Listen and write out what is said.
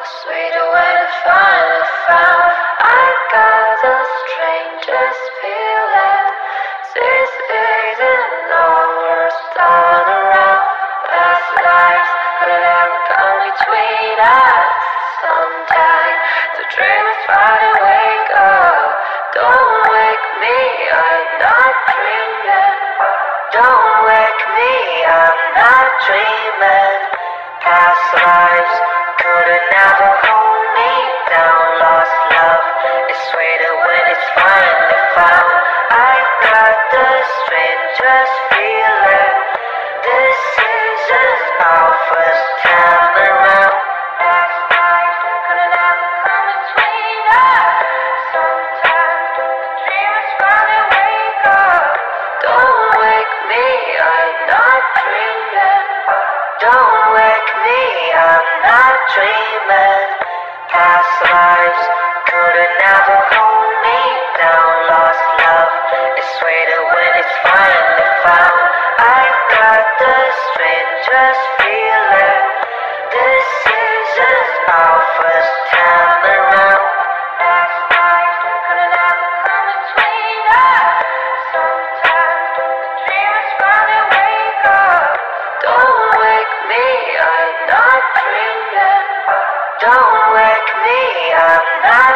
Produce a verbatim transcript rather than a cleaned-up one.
Sweeter when it's finally found. I got the strangest feeling. This isn't ours, turn around. Past lives will never come between us. Sometimes the dream is finally wake up. Don't wake me, I'm not dreaming. Don't wake me, I'm not dreaming. Past lives couldn't ever hold me down. Lost love is sweeter when it's finally found. I got the strangest feeling. This isn't our first time around. Past lives couldn't ever come between us. Sometimes the dream is finally wake up. Don't wake me, I'm not dreaming. Don't wake me, I'm not dreaming. Past lives couldn't ever hold me down. Lost love is sweeter when it's finally found. I got the strangest feeling. This isn't our first time around. Past lives couldn't ever come between us. Sometimes the dream is finally wake up. Don't wake me, I'm not dreaming. Don't wake me, I'm not